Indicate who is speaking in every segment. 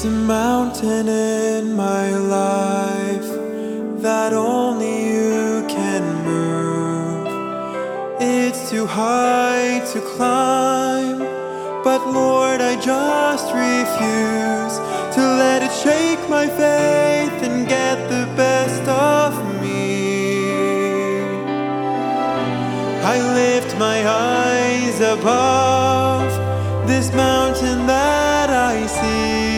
Speaker 1: There's a mountain in my life that only you can move. It's too high to climb, but Lord, I just refuse to let it shake my faith and get the best of me. I lift my eyes above this mountain that I see.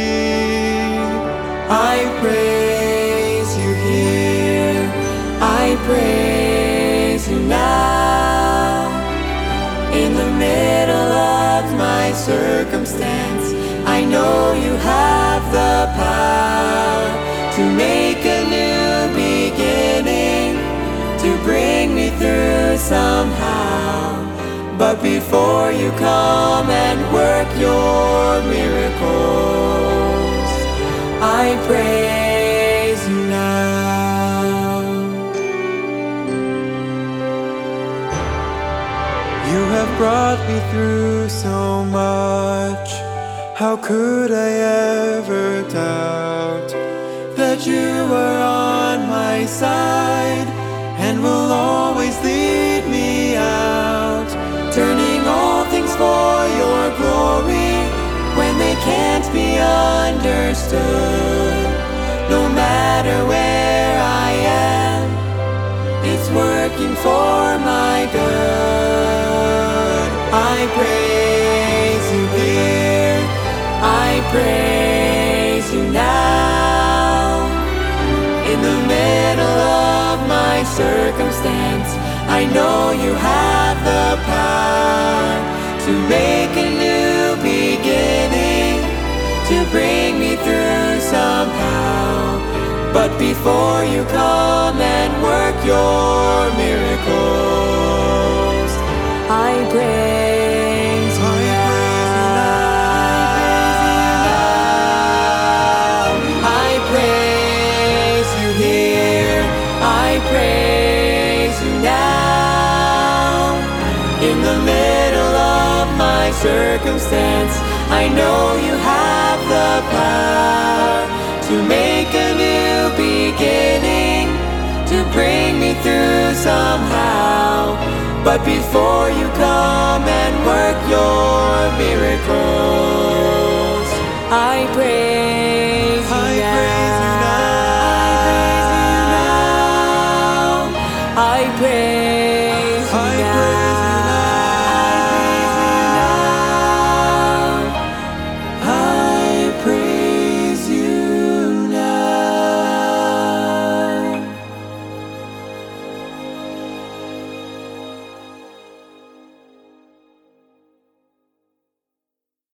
Speaker 1: I praise you here, I praise you now. In the middle of my circumstance, I know you have the power to make a new beginning, to bring me through somehow. But before you come and work your miracles, I praise you now. You have brought me through so much. How could I ever doubt that you are on my side and will always lead me out, turning all things for your glory when they can't be understood. No matter where I am, it's working for my good. I praise you here, I praise you now. In the middle of my circumstance, I know you have the power to make a new beginning, to bring me through somehow. But before you come and work your miracles, I praise you now. I praise you here, I praise you now. In the middle of my circumstance, I know you have the power to make a new beginning, to bring me through somehow. But before you come and work your miracles, I praise you now. I praise